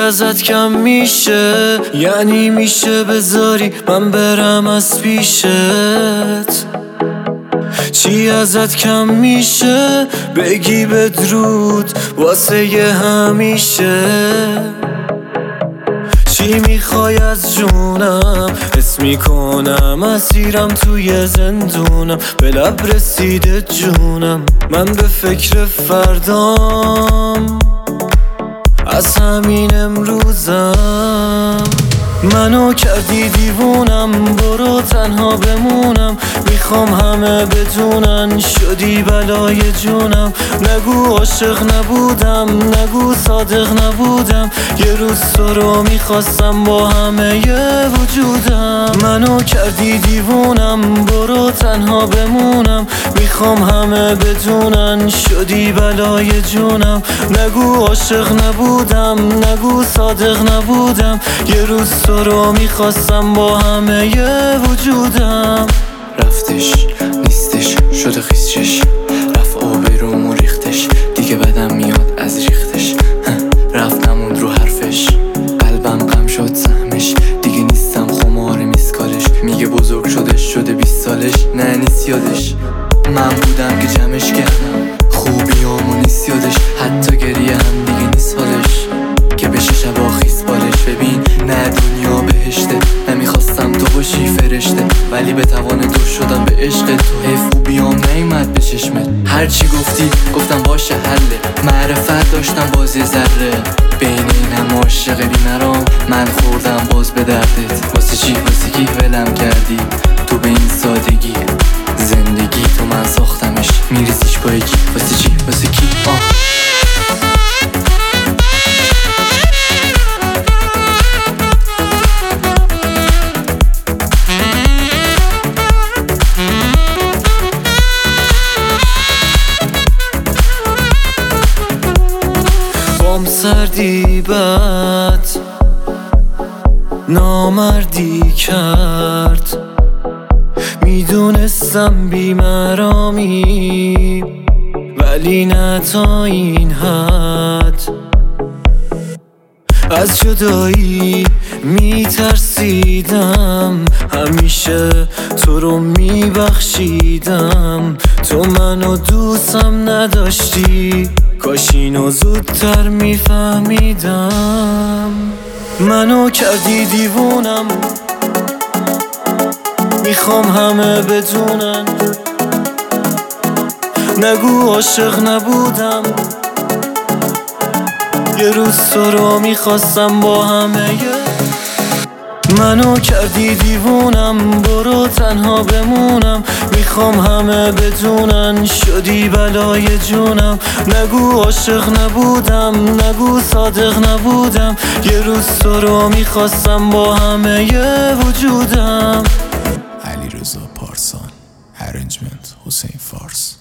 ازت کم میشه؟ یعنی میشه بذاری من برم از پیشت؟ چی ازت کم میشه؟ بگی بدرود واسه ی همیشه. چی میخوای از جونم؟ حس میکنم اسیرم توی زندونم، به لب رسیده جونم، من به فکر فردام از همین امروزم. منو کردی دیوونم، برو تنها بمونم، میخوام همه بدونن شدی بلای جونم. نگو عاشق نبودم، نگو صادق نبودم، یه روز تو رو میخواستم با همه ی وجودم. منو کردی دیوونم، برو تنها بمونم، میخوام همه بدونن شدی بلای جونم. نگو عاشق نبودم، نگو صادق نبودم، یه روز تو رو میخواستم با همه ی وجودم. رفتش نیستش شده خیسچش، رفت آبروم و ریختش، دیگه بدم میاد از ریختش. رفتم رو حرفش، قلبم غم شد سهمش، دیگه نیستم خمار میسکالش. میگه بزرگ شده 20 سالش، نه نیست یادش. من بودم که جمعش کردم، خوبیامو نیست یادش، حتی گریه هم دیگه نیست حالش. که بشه شبا خیس بالش، ببین نه دنیا بهشته، نمیخواستم تو باشی فرشته، ولی به توان تو شدم به عشق تو. حیف خوبیام نیومد به چشمت، هرچی گفتی گفتم باشه حله. معرفت داشتم بازی ذره، بین این هم عاشق بیمرام، من خوردم باز به دردت. واسه چی واسه کی ولم کردی تو به این سادگی؟ زندگی تو من ساختمش، میریزیش با یکی. واسه چی واسه کی؟ سردی بد نامردی کرد، میدونستم بیمرامی ولی نه تا این حد. از جدایی میترسیدم، همیشه تو رو میبخشیدم. تو منو دوستم نداشتی، کاش اینو زودتر میفهمیدم. منو کردی دیوونم، میخوام همه بدونن. نگو عاشق نبودم، یه روز تو رو میخواستم با همه ی. منو کردی دیوونم، برو تنها بمونم، میخوام همه بدونن شدی بلای جونم. نگو عاشق نبودم، نگو صادق نبودم، یه روز تو رو میخواستم با همه ی وجودم. علیرضا پارسان، ارنجمنت حسین فارس.